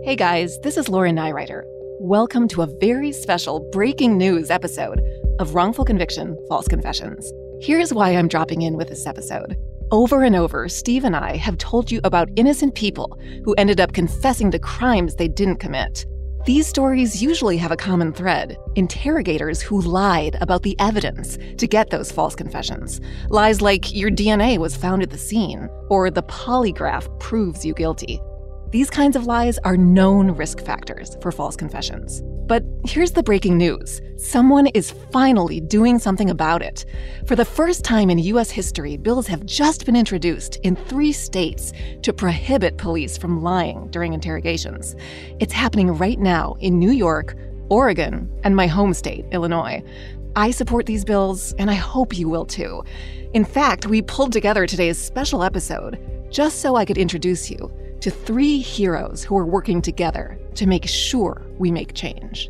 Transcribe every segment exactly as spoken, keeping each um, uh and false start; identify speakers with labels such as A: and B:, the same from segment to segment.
A: Hey guys, this is Laura Nyrider. Welcome to a very special breaking news episode of Wrongful Conviction, False Confessions. Here's why I'm dropping in with this episode. Over and over, Steve and I have told you about innocent people who ended up confessing to crimes they didn't commit. These stories usually have a common thread: interrogators who lied about the evidence to get those false confessions. Lies like your D N A was found at the scene, or the polygraph proves you guilty. These kinds of lies are known risk factors for false confessions. But here's the breaking news. Someone is finally doing something about it. For the first time in U S history, bills have just been introduced in three states to prohibit police from lying during interrogations. It's happening right now in New York, Oregon, and my home state, Illinois. I support these bills, and I hope you will too. In fact, we pulled together today's special episode just so I could introduce you to three heroes who are working together to make sure we make change.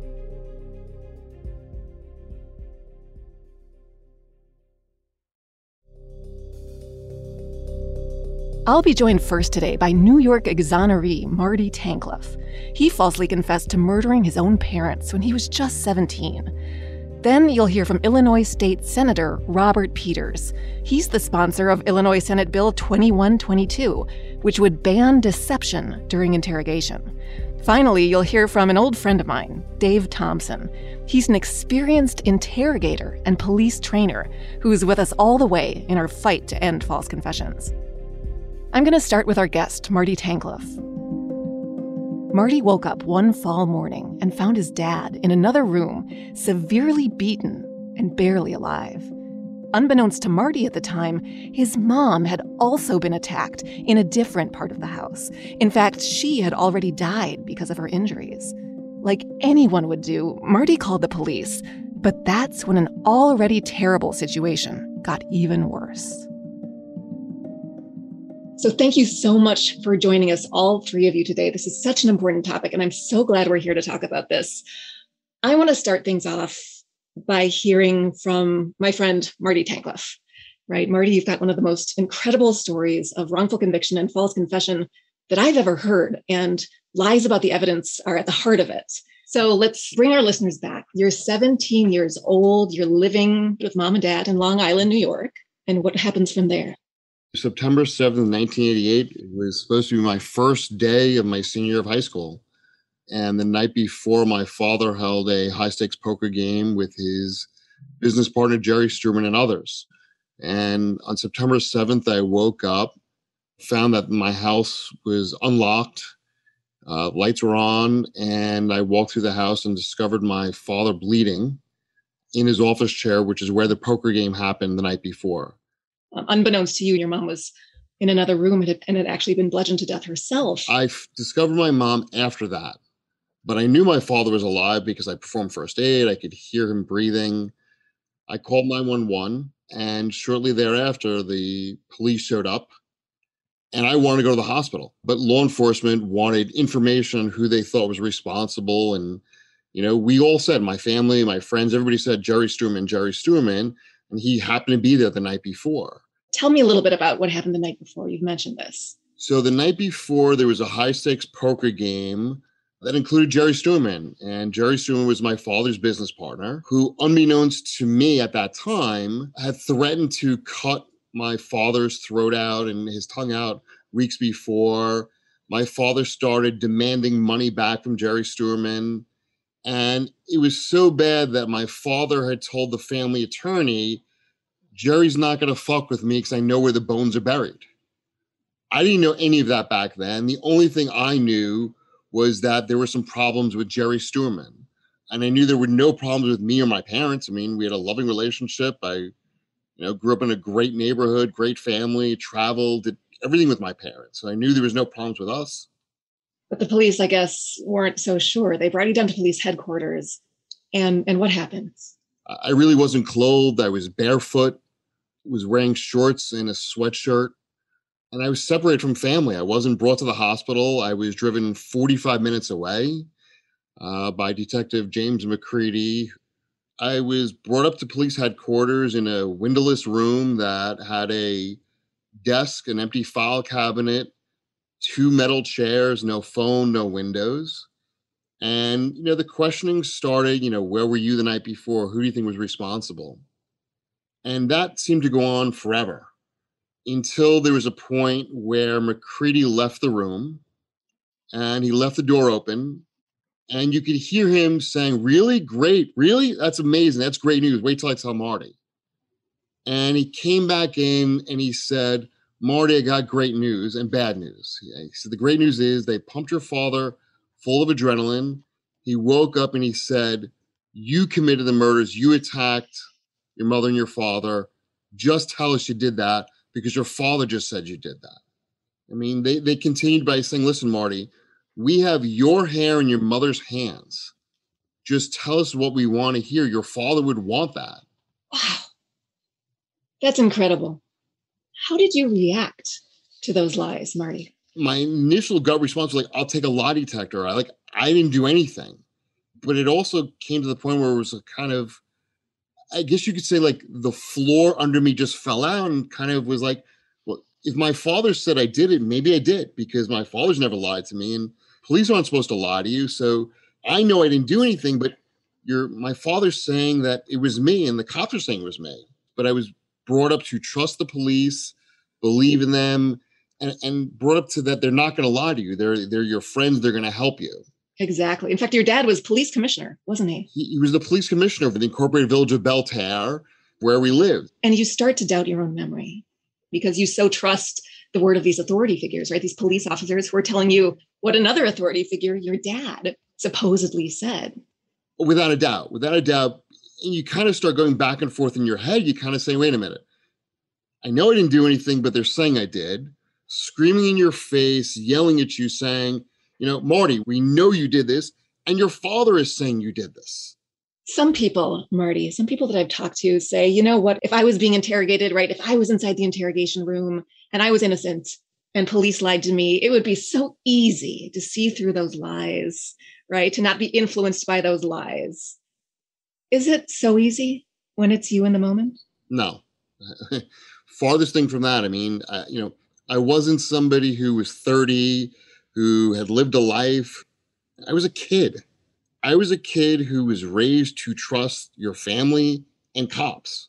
A: I'll be joined first today by New York exoneree Marty Tankleff. He falsely confessed to murdering his own parents when he was just seventeen. Then you'll hear from Illinois State Senator Robert Peters. He's the sponsor of Illinois Senate Bill twenty-one twenty-two, which would ban deception during interrogation. Finally, you'll hear from an old friend of mine, Dave Thompson. He's an experienced interrogator and police trainer who's with us all the way in our fight to end false confessions. I'm going to start with our guest, Marty Tankleff. Marty woke up one fall morning and found his dad in another room, severely beaten and barely alive. Unbeknownst to Marty at the time, his mom had also been attacked in a different part of the house. In fact, she had already died because of her injuries. Like anyone would do, Marty called the police, but that's when an already terrible situation got even worse. So thank you so much for joining us, all three of you today. This is such an important topic, and I'm so glad we're here to talk about this. I want to start things off by hearing from my friend, Marty Tankleff. Right, Marty, you've got one of the most incredible stories of wrongful conviction and false confession that I've ever heard, and lies about the evidence are at the heart of it. So let's bring our listeners back. You're seventeen years old. You're living with mom and dad in Long Island, New York. And what happens from there?
B: September seventh, nineteen eighty-eight, it was supposed to be my first day of my senior year of high school. And the night before, my father held a high-stakes poker game with his business partner, Jerry Struman, and others. And on September seventh, I woke up, found that my house was unlocked, uh, lights were on, and I walked through the house and discovered my father bleeding in his office chair, which is where the poker game happened the night before.
A: Um, unbeknownst to you, your mom was in another room and had, and had actually been bludgeoned to death herself.
B: I f- discovered my mom after that, but I knew my father was alive because I performed first aid. I could hear him breathing. I called nine one one, and shortly thereafter, the police showed up, and I wanted to go to the hospital. But law enforcement wanted information on who they thought was responsible. And, you know, we all said, my family, my friends, everybody said Jerry Struman, Jerry Struman, and he happened to be there the night before.
A: Tell me a little bit about what happened the night before. You've mentioned this.
B: So the night before, there was a high-stakes poker game that included Jerry Struman. And Jerry Struman was my father's business partner, who, unbeknownst to me at that time, had threatened to cut my father's throat out and his tongue out weeks before. My father started demanding money back from Jerry Struman. And it was so bad that my father had told the family attorney, Jerry's not going to fuck with me because I know where the bones are buried. I didn't know any of that back then. The only thing I knew was that there were some problems with Jerry Struman. And I knew there were no problems with me or my parents. I mean, we had a loving relationship. I, you know, grew up in a great neighborhood, great family, traveled, did everything with my parents. So I knew there was no problems with us.
A: But the police, I guess, weren't so sure. They brought you down to police headquarters. And, and what happens?
B: I really wasn't clothed. I was barefoot, was wearing shorts and a sweatshirt. And I was separated from family. I wasn't brought to the hospital. I was driven forty-five minutes away uh, by Detective James McCready. I was brought up to police headquarters in a windowless room that had a desk, an empty file cabinet, two metal chairs, no phone, no windows. And, you know, the questioning started, you know, where were you the night before? Who do you think was responsible? And that seemed to go on forever until there was a point where McCready left the room and he left the door open. And you could hear him saying, really? Great. Really? That's amazing. That's great news. Wait till I tell Marty. And he came back in and he said, Marty, I got great news and bad news. He said, the great news is they pumped your father full of adrenaline. He woke up and he said, you committed the murders. You attacked your mother and your father. Just tell us you did that because your father just said you did that. I mean, they, they continued by saying, listen, Marty, we have your hair in your mother's hands. Just tell us what we want to hear. Your father would want that.
A: Wow. That's incredible. How did you react to those lies, Marty?
B: My initial gut response was like, I'll take a lie detector. I like, I didn't do anything. But it also came to the point where it was a kind of, I guess you could say like the floor under me just fell out and kind of was like, well, if my father said I did it, maybe I did because my father's never lied to me and police aren't supposed to lie to you. So I know I didn't do anything, but you're, my father's saying that it was me and the cops are saying it was me. But I was brought up to trust the police, believe in them, and, and brought up to that they're not going to lie to you. They're, they're your friends. They're going to help you.
A: Exactly. In fact, your dad was police commissioner, wasn't he?
B: he? He was the police commissioner for the incorporated village of Belle Terre, where we lived.
A: And you start to doubt your own memory because you so trust the word of these authority figures, right? These police officers who are telling you what another authority figure, your dad, supposedly said.
B: Without a doubt, without a doubt. And you kind of start going back and forth in your head. You kind of say, wait a minute. I know I didn't do anything, but they're saying I did. Screaming in your face, yelling at you, saying, you know, Marty, we know you did this. And your father is saying you did this.
A: Some people, Marty, some people that I've talked to say, you know what, if I was being interrogated, right, if I was inside the interrogation room and I was innocent and police lied to me, it would be so easy to see through those lies, right? To not be influenced by those lies. Is it so easy when it's you in the moment?
B: No. Farthest thing from that. I mean, uh, you know, I wasn't somebody who was thirty, who had lived a life. I was a kid. I was a kid who was raised to trust your family and cops.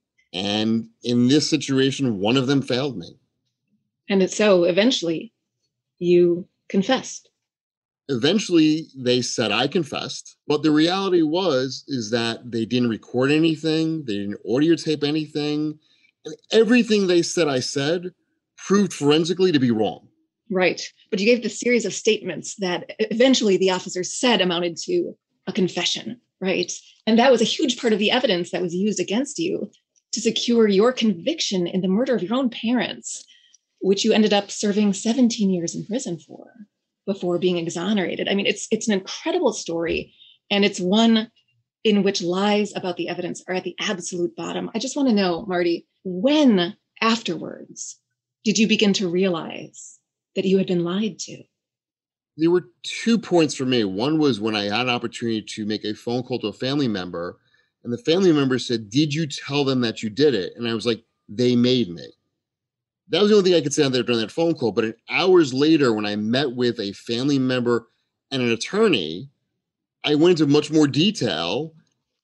B: And in this situation, one of them failed me.
A: And it's so eventually you confessed.
B: Eventually, they said I confessed, but the reality was is that they didn't record anything, they didn't audio tape anything, and everything they said I said proved forensically to be wrong.
A: Right, but you gave the series of statements that eventually the officers said amounted to a confession, right? And that was a huge part of the evidence that was used against you to secure your conviction in the murder of your own parents, which you ended up serving seventeen years in prison for before being exonerated. I mean, it's it's an incredible story, and it's one in which lies about the evidence are at the absolute bottom. I just want to know, Marty, when afterwards did you begin to realize that you had been lied to?
B: There were two points for me. One was when I had an opportunity to make a phone call to a family member, and the family member said, did you tell them that you did it? And I was like, they made me. That was the only thing I could say on there during that phone call. But hours later, when I met with a family member and an attorney, I went into much more detail.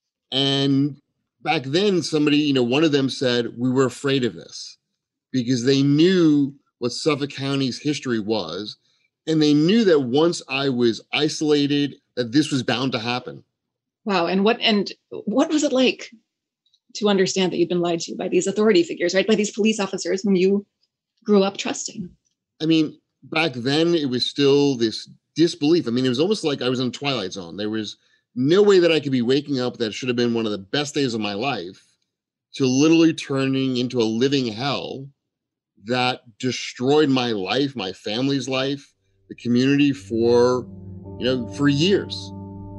B: And back then, somebody, you know, one of them said, we were afraid of this because they knew what Suffolk County's history was. And they knew that once I was isolated, that this was bound to happen.
A: Wow. And what and what was it like to understand that you'd been lied to by these authority figures, right? By these police officers whom you grew up trusting?
B: I mean, back then it was still this disbelief. I mean, it was almost like I was in a Twilight Zone. There was no way that I could be waking up that should have been one of the best days of my life to literally turning into a living hell that destroyed my life, my family's life, the community for, you know, for years.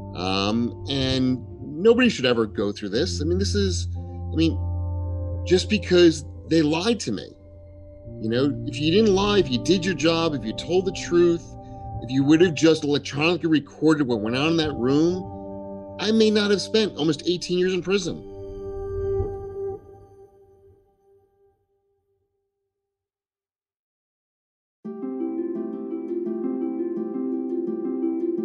B: Um, and nobody should ever go through this. I mean, this is, I mean, just because they lied to me. You know, if you didn't lie, if you did your job, if you told the truth, if you would have just electronically recorded what went on in that room, I may not have spent almost eighteen years in prison.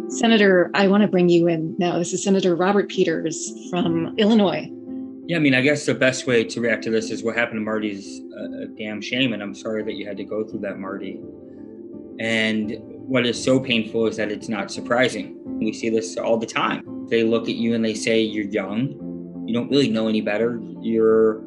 A: Senator, I want to bring you in now. This is Senator Robert Peters from Illinois.
C: Yeah, I mean, I guess the best way to react to this is what happened to Marty's a, a damn shame, and I'm sorry that you had to go through that, Marty. And what is so painful is that it's not surprising. We see this all the time. They look at you and they say, you're young, you don't really know any better, you're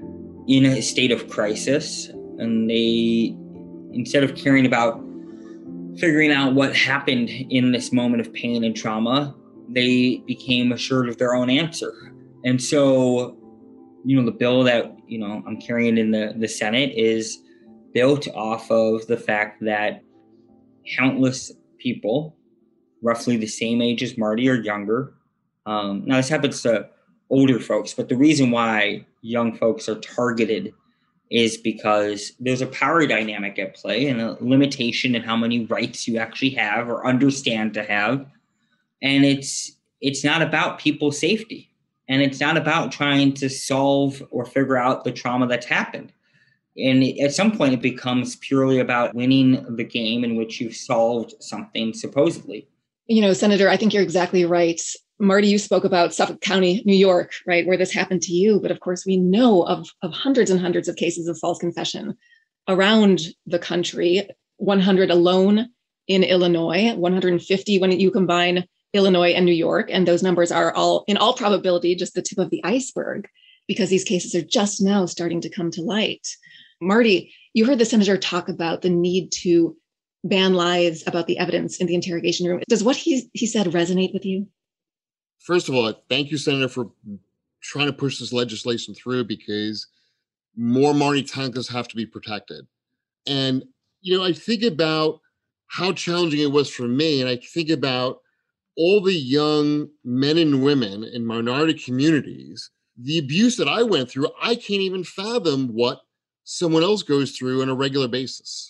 C: in a state of crisis, and they, instead of caring about figuring out what happened in this moment of pain and trauma, they became assured of their own answer. And so, you know, the bill that, you know, I'm carrying in the, the Senate is built off of the fact that countless people, roughly the same age as Marty or younger, um, now this happens to older folks, but the reason why young folks are targeted is because there's a power dynamic at play and a limitation in how many rights you actually have or understand to have. And it's it's not about people's safety. And it's not about trying to solve or figure out the trauma that's happened. And it, at some point, it becomes purely about winning the game in which you've solved something, supposedly.
A: You know, Senator, I think you're exactly right. Marty, you spoke about Suffolk County, New York, right, where this happened to you. But of course, we know of, of hundreds and hundreds of cases of false confession around the country, one hundred alone in Illinois, one hundred fifty when you combine Illinois and New York. And those numbers are all, in all probability, just the tip of the iceberg, because these cases are just now starting to come to light. Marty, you heard the senator talk about the need to ban lies about the evidence in the interrogation room. Does what he, he said resonate with you?
B: First of all, thank you, Senator, for trying to push this legislation through, because more Marty Tonkas have to be protected. And, you know, I think about how challenging it was for me, and I think about all the young men and women in minority communities, the abuse that I went through. I can't even fathom what someone else goes through on a regular basis.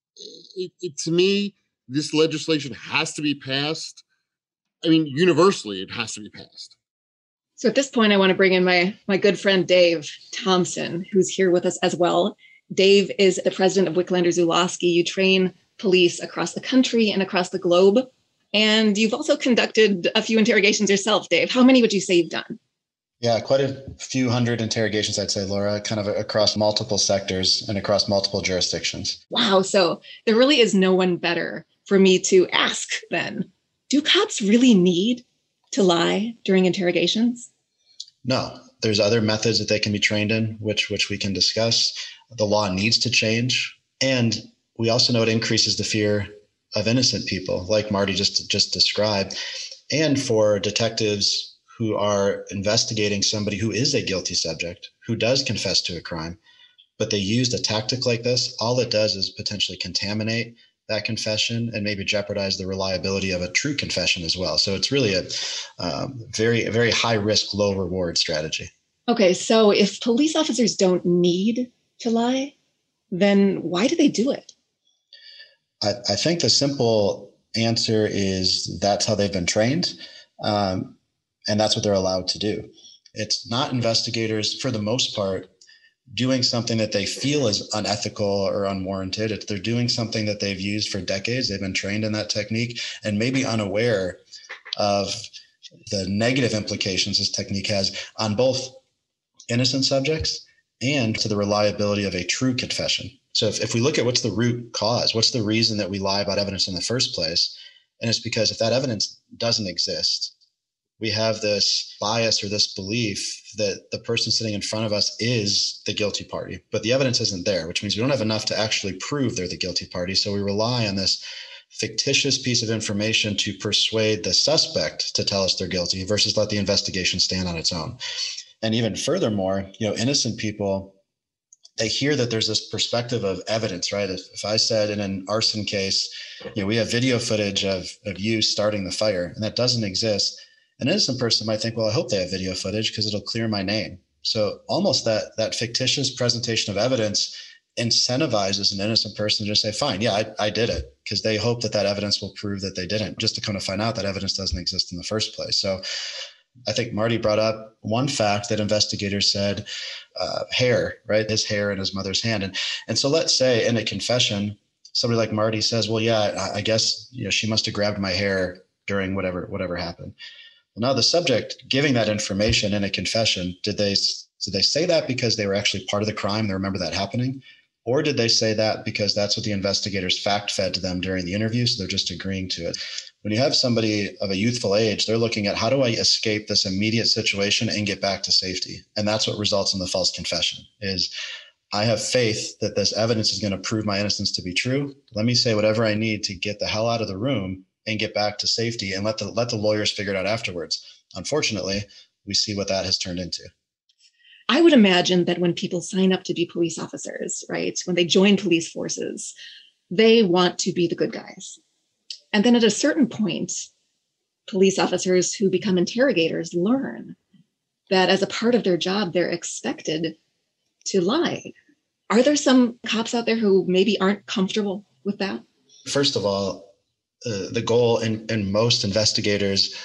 B: It, it, to me, this legislation has to be passed. I mean, universally, it has to be passed.
A: So at this point, I want to bring in my, my good friend, Dave Thompson, who's here with us as well. Dave is the president of Wicklander-Zulawski. You train police across the country and across the globe. And you've also conducted a few interrogations yourself, Dave. How many would you say you've done?
D: Yeah, quite a few hundred interrogations, I'd say, Laura, kind of across multiple sectors and across multiple jurisdictions.
A: Wow. So there really is no one better for me to ask then. Do cops really need to lie during interrogations?
D: No, there's other methods that they can be trained in, which which we can discuss. The law needs to change. And we also know it increases the fear of innocent people, like Marty just, just described. And for detectives who are investigating somebody who is a guilty subject, who does confess to a crime, but they used a tactic like this, all it does is potentially contaminate that confession and maybe jeopardize the reliability of a true confession as well. So it's really a um, very, very high risk, low reward strategy. Okay,
A: so if police officers don't need to lie, then why do they do it?
D: I, I think the simple answer is that's how they've been trained, um, and that's what they're allowed to do. It's not investigators, for the most part, doing something that they feel is unethical or unwarranted. It's, they're doing something that they've used for decades. They've been trained in that technique and maybe unaware of the negative implications this technique has on both innocent subjects and to the reliability of a true confession. So if, if we look at what's the root cause, what's the reason that we lie about evidence in the first place? And it's because if that evidence doesn't exist, we have this bias or this belief that the person sitting in front of us is the guilty party, but the evidence isn't there, which means we don't have enough to actually prove they're the guilty party. So we rely on this fictitious piece of information to persuade the suspect to tell us they're guilty versus let the investigation stand on its own. And even furthermore, you know, innocent people, they hear that there's this perspective of evidence, right? If, if I said in an arson case, you know, we have video footage of, of you starting the fire, and that doesn't exist, an innocent person might think, well, I hope they have video footage because it'll clear my name. So almost that that fictitious presentation of evidence incentivizes an innocent person to just say, fine, yeah, I, I did it, because they hope that that evidence will prove that they didn't, just to come to find out that evidence doesn't exist in the first place. So I think Marty brought up one fact that investigators said, uh, hair, right? His hair in his mother's hand. And, and so let's say in a confession, somebody like Marty says, well, yeah, I, I guess, you know, she must have grabbed my hair during whatever whatever happened. Well, now the subject giving that information in a confession, did they did they say that because they were actually part of the crime, they remember that happening? Or did they say that because that's what the investigators fact-fed to them during the interview, so they're just agreeing to it? When you have somebody of a youthful age, they're looking at, how do I escape this immediate situation and get back to safety? And that's what results in the false confession, is I have faith that this evidence is going to prove my innocence to be true. Let me say whatever I need to get the hell out of the room and get back to safety, and let the let the lawyers figure it out afterwards. Unfortunately, we see what that has turned into.
A: I would imagine that when people sign up to be police officers, right, when they join police forces, they want to be the good guys. And then at a certain point, police officers who become interrogators learn that as a part of their job, they're expected to lie. Are there some cops out there who maybe aren't comfortable with that?
D: First of all, uh, the goal in, in most investigators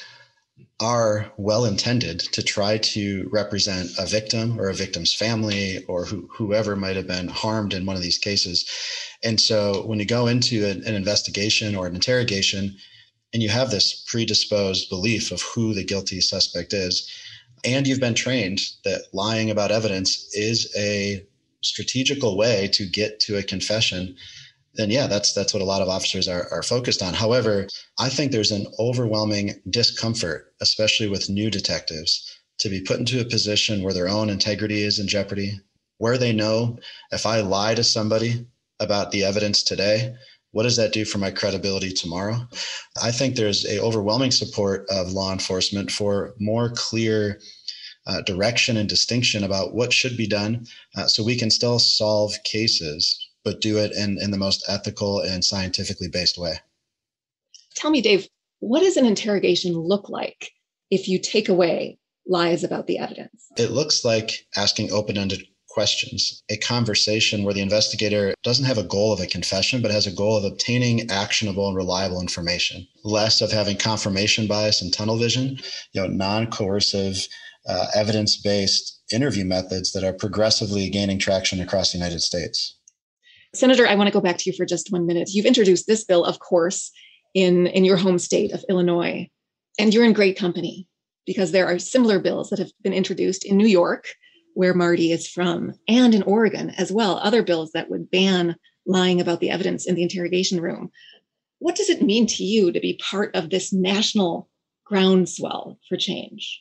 D: are well-intended to try to represent a victim or a victim's family or who, whoever might have been harmed in one of these cases. And so when you go into an, an investigation or an interrogation and you have this predisposed belief of who the guilty suspect is, and you've been trained that lying about evidence is a strategical way to get to a confession, then yeah, that's that's what a lot of officers are, are focused on. However, I think there's an overwhelming discomfort, especially with new detectives, to be put into a position where their own integrity is in jeopardy, where they know if I lie to somebody about the evidence today, what does that do for my credibility tomorrow? I think there's a overwhelming support of law enforcement for more clear uh, direction and distinction about what should be done, uh, so we can still solve cases, but do it in, in the most ethical and scientifically based way.
A: Tell me, Dave, what does an interrogation look like if you take away lies about the evidence?
D: It looks like asking open-ended questions, a conversation where the investigator doesn't have a goal of a confession, but has a goal of obtaining actionable and reliable information, less of having confirmation bias and tunnel vision, you know, non-coercive, uh, evidence-based interview methods that are progressively gaining traction across the United States.
A: Senator, I want to go back to you for just one minute. You've introduced this bill, of course, in, in your home state of Illinois, and you're in great company because there are similar bills that have been introduced in New York, where Marty is from, and in Oregon as well, other bills that would ban lying about the evidence in the interrogation room. What does it mean to you to be part of this national groundswell for change?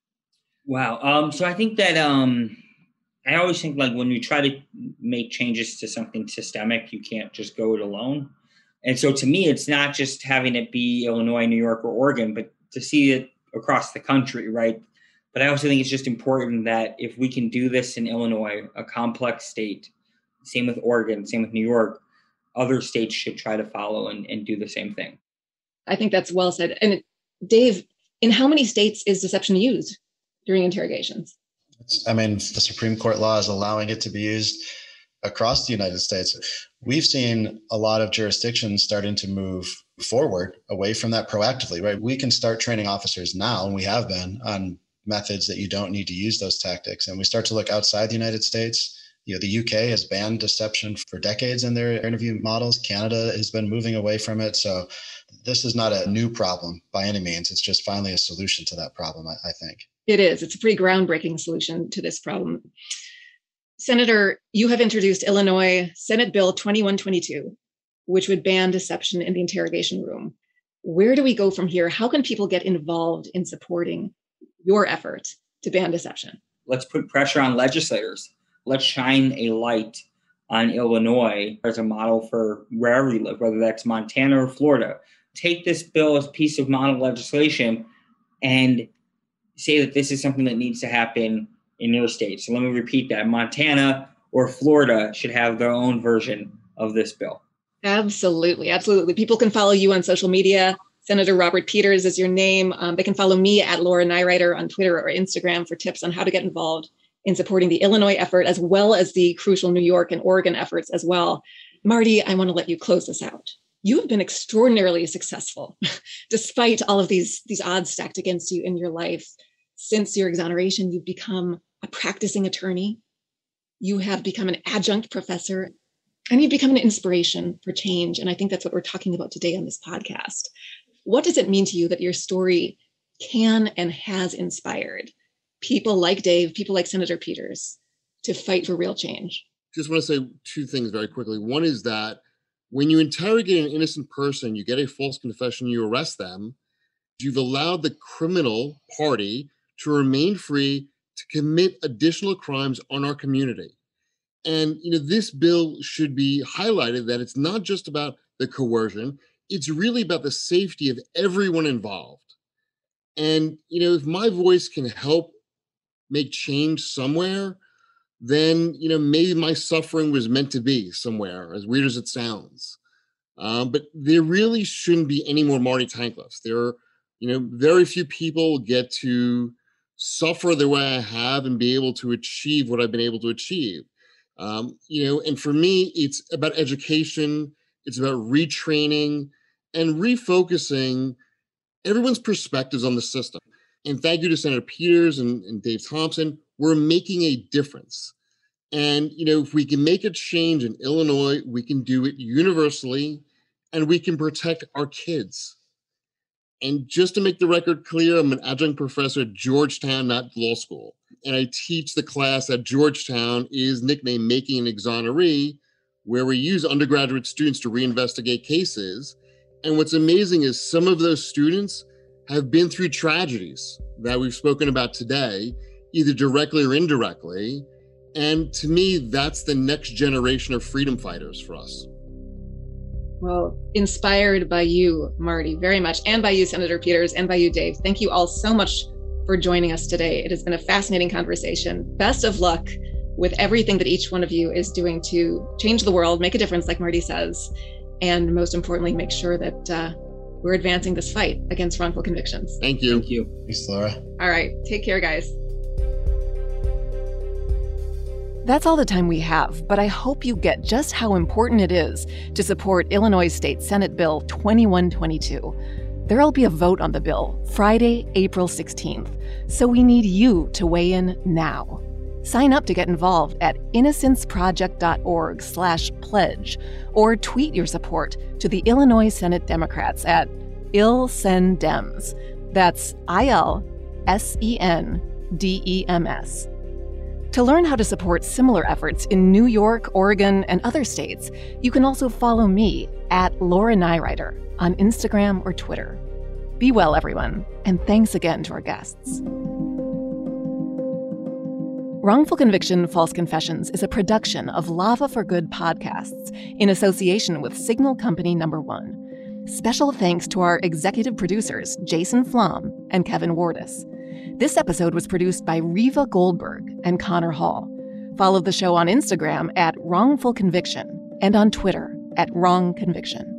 C: Wow. Um, so I think that um, I always think like when you try to make changes to something systemic, you can't just go it alone. And so to me, it's not just having it be Illinois, New York, or Oregon, but to see it across the country, right? But I also think it's just important that if we can do this in Illinois, a complex state, same with Oregon, same with New York, other states should try to follow and, and do the same thing.
A: I think that's well said. And Dave, in how many states is deception used during interrogations?
D: It's, I mean, the Supreme Court law is allowing it to be used across the United States. We've seen a lot of jurisdictions starting to move forward away from that proactively, right? We can start training officers now, and we have been, on methods that you don't need to use those tactics. And we start to look outside the United States. You know, the U K has banned deception for decades in their interview models. Canada has been moving away from it. So this is not a new problem by any means. It's just finally a solution to that problem, I, I think.
A: It is. It's a pretty groundbreaking solution to this problem. Senator, you have introduced Illinois Senate Bill twenty-one twenty-two, which would ban deception in the interrogation room. Where do we go from here? How can people get involved in supporting your effort to ban deception?
C: Let's put pressure on legislators. Let's shine a light on Illinois as a model for wherever you live, whether that's Montana or Florida. Take this bill as a piece of model legislation and say that this is something that needs to happen in your state. So let me repeat that. Montana or Florida should have their own version of this bill.
A: Absolutely. Absolutely. People can follow you on social media. Senator Robert Peters is your name. Um, they can follow me at Laura Nyrider on Twitter or Instagram for tips on how to get involved in supporting the Illinois effort, as well as the crucial New York and Oregon efforts as well. Marty, I want to let you close this out. You have been extraordinarily successful, despite all of these, these odds stacked against you in your life. Since your exoneration, you've become a practicing attorney. You have become an adjunct professor, and you've become an inspiration for change. And I think that's what we're talking about today on this podcast. What does it mean to you that your story can and has inspired people like Dave, people like Senator Peters, to fight for real change?
B: Just want to say two things very quickly. One is that when you interrogate an innocent person, you get a false confession, you arrest them, you've allowed the criminal party to remain free to commit additional crimes on our community. And, you know, this bill should be highlighted that it's not just about the coercion, it's really about the safety of everyone involved. And, you know, if my voice can help make change somewhere, then, you know, maybe my suffering was meant to be somewhere, as weird as it sounds. Um, but there really shouldn't be any more Marty Tankliffs. There are, you know, very few people get to suffer the way I have and be able to achieve what I've been able to achieve. Um, you know, and for me, it's about education. It's about retraining and refocusing everyone's perspectives on the system. And thank you to Senator Peters and, and Dave Thompson. We're making a difference. And, you know, if we can make a change in Illinois, we can do it universally, and we can protect our kids. And just to make the record clear, I'm an adjunct professor at Georgetown, not law school. And I teach the class at Georgetown is nicknamed Making an Exoneree, where we use undergraduate students to reinvestigate cases. And what's amazing is some of those students have been through tragedies that we've spoken about today, either directly or indirectly. And to me, that's the next generation of freedom fighters for us.
A: Well, inspired by you, Marty, very much, and by you, Senator Peters, and by you, Dave. Thank you all so much for joining us today. It has been a fascinating conversation. Best of luck with everything that each one of you is doing to change the world, make a difference, like Marty says, and most importantly, make sure that uh, we're advancing this fight against wrongful convictions.
B: Thank you.
C: Thank you.
D: Thanks, Laura.
A: All right, take care, guys. That's all the time we have, but I hope you get just how important it is to support Illinois State Senate Bill twenty-one twenty-two. There'll be a vote on the bill Friday, April sixteenth, so we need you to weigh in now. Sign up to get involved at innocenceproject.org slash pledge or tweet your support to the Illinois Senate Democrats at ILSENDEMS. That's I L S E N D E M S. To learn how to support similar efforts in New York, Oregon, and other states, you can also follow me at Laura Nyrider on Instagram or Twitter. Be well, everyone, and thanks again to our guests. Wrongful Conviction, False Confessions is a production of Lava for Good podcasts in association with Signal Company Number One. Special thanks to our executive producers, Jason Flom and Kevin Wardis. This episode was produced by Riva Goldberg and Connor Hall. Follow the show on Instagram at Wrongful Conviction and on Twitter at Wrong Conviction.